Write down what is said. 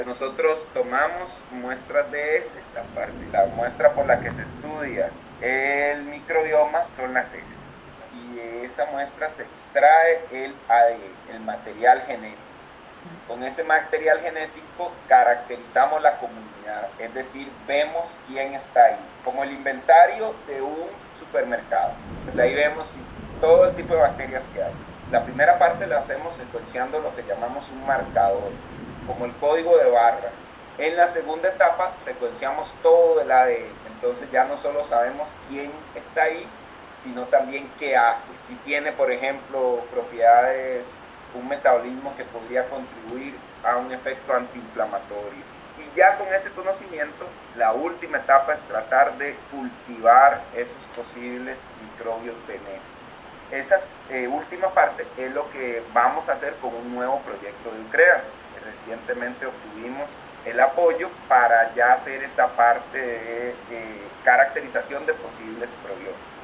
Nosotros tomamos muestras de heces, aparte, la muestra por la que se estudia el microbioma son las heces. Y de esa muestra se extrae el ADN, el material genético. Con ese material genético caracterizamos la comunidad, es decir, vemos quién está ahí, como el inventario de un supermercado. Pues ahí vemos todo el tipo de bacterias que hay. La primera parte la hacemos secuenciando lo que llamamos un marcador, como el código de barras. En la segunda etapa secuenciamos todo el ADN, entonces ya no solo sabemos quién está ahí, sino también qué hace. Si tiene, por ejemplo, propiedades, un metabolismo que podría contribuir a un efecto antiinflamatorio. Y ya con ese conocimiento, la última etapa es tratar de cultivar esos posibles microbios benéficos. Esa última parte es lo que vamos a hacer con un nuevo proyecto de UCREA. Recientemente obtuvimos el apoyo para ya hacer esa parte de caracterización de posibles probióticos.